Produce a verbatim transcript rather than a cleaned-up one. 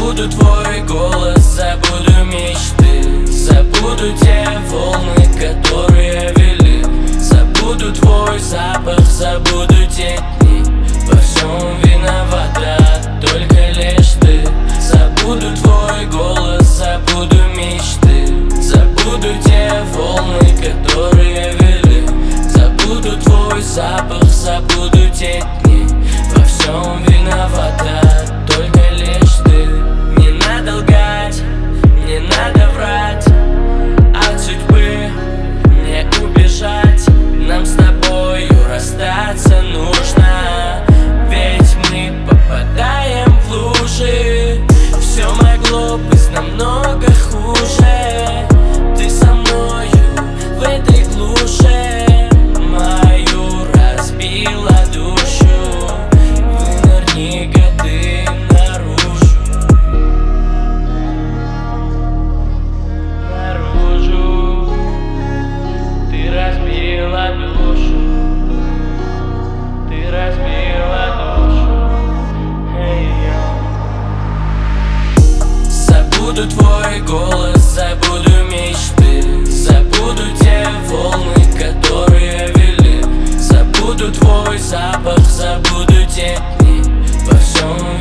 Забуду твой голос, забуду мечты, забуду те волны, которые вели. Забуду твой запах, забуду те дни. Во всем виновата только лишь ты. Забуду твой голос, забуду мечты, забуду те волны, которые вели. Забуду твой запах, забуду те дни. Во всем виновата только лишь ты. Не надо лгать, не надо врать, от судьбы не убежать. Нам с тобою расстаться нужно, ведь мы попадаем в лужи. Все могло быть намного хуже. Ты со мною в этой глуши мою разбила душу. Вынырни-ка ты наружу, наружу. Ты разбила душу, ты разбила душу. Эй-йо. Забуду твой голос, забуду мечты, забуду те волны, которые вели. Забуду твой запах, забуду те дни. Во всем